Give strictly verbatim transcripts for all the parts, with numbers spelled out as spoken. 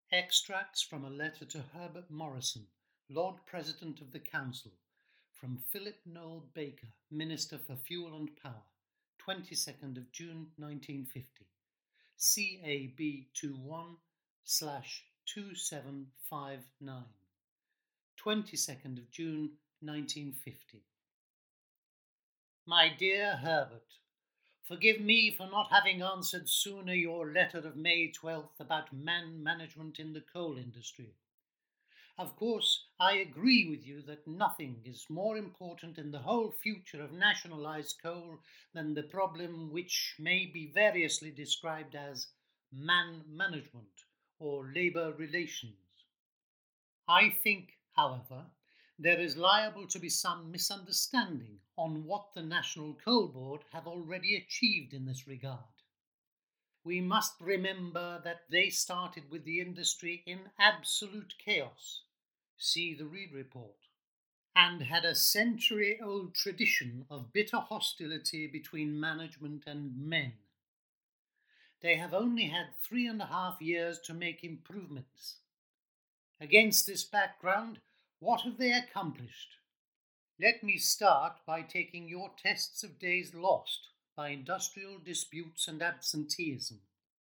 Extracts from a letter to Herbert Morrison, Lord President of the Council, from Philip Noel Baker, Minister for Fuel and Power, twenty-second of June nineteen fifty, C A B twenty-one slash two seven five nine, twenty-second of June nineteen fifty. My dear Herbert, forgive me for not having answered sooner your letter of May twelfth about man management in the coal industry. Of course, I agree with you that nothing is more important in the whole future of nationalised coal than the problem which may be variously described as man management or labour relations. I think, however, there is liable to be some misunderstanding on what the National Coal Board have already achieved in this regard. We must remember that they started with the industry in absolute chaos, see the Reid Report, and had a century-old tradition of bitter hostility between management and men. They have only had three and a half years to make improvements. Against this background, what have they accomplished? Let me start by taking your tests of days lost by industrial disputes and absenteeism.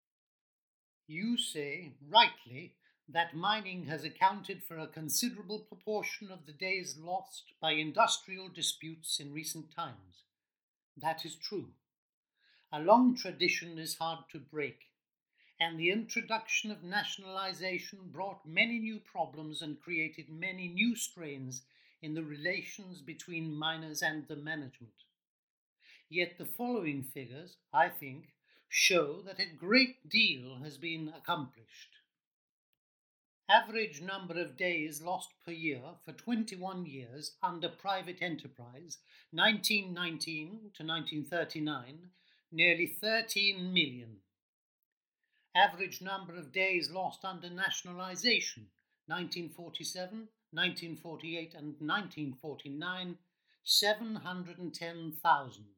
You say, rightly, that mining has accounted for a considerable proportion of the days lost by industrial disputes in recent times. That is true. A long tradition is hard to break, and the introduction of nationalisation brought many new problems and created many new strains in the relations between miners and the management. Yet the following figures, I think, show that a great deal has been accomplished. Average number of days lost per year for twenty-one years under private enterprise, nineteen nineteen to nineteen thirty-nine, nearly thirteen million. Average number of days lost under nationalisation, nineteen forty-seven, nineteen forty-eight and nineteen forty-nine, seven hundred ten thousand.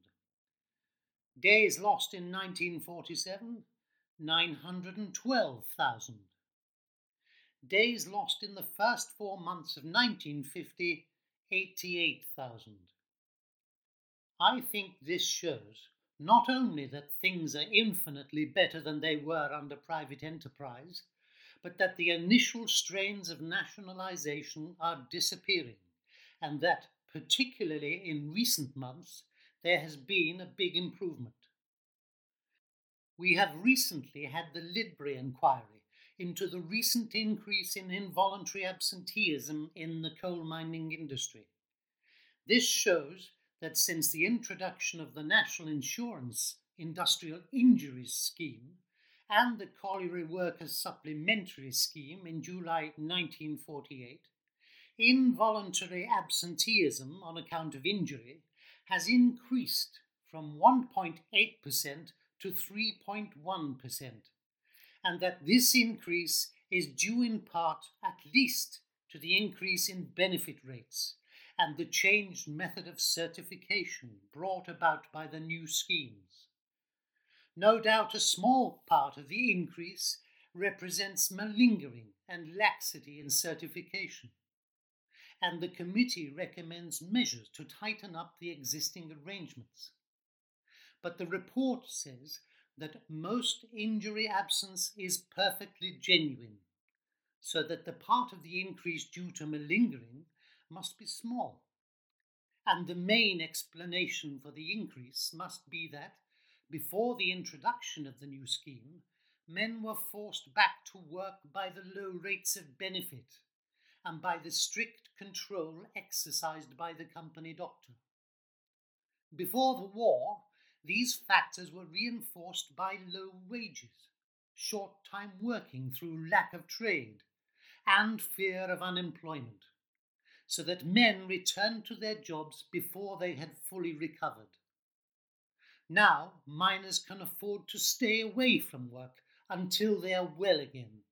Days lost in nineteen forty-seven, nine hundred twelve thousand. Days lost in the first four months of nineteen fifty, eighty-eight thousand. I think this shows not only that things are infinitely better than they were under private enterprise, but that the initial strains of nationalisation are disappearing, and that, particularly in recent months, there has been a big improvement. We have recently had the Lidbury inquiry into the recent increase in involuntary absenteeism in the coal mining industry. This shows that since the introduction of the National Insurance Industrial Injuries Scheme and the Colliery Workers Supplementary Scheme in July nineteen forty-eight, involuntary absenteeism on account of injury has increased from one point eight percent to three point one percent, and that this increase is due in part at least to the increase in benefit rates and the changed method of certification brought about by the new schemes. No doubt a small part of the increase represents malingering and laxity in certification, and the committee recommends measures to tighten up the existing arrangements. But the report says that most injury absence is perfectly genuine, so that the part of the increase due to malingering must be small. And the main explanation for the increase must be that, before the introduction of the new scheme, men were forced back to work by the low rates of benefit and by the strict control exercised by the company doctor. Before the war, these factors were reinforced by low wages, short time working through lack of trade, and fear of unemployment, so that men returned to their jobs before they had fully recovered. Now, miners can afford to stay away from work until they are well again,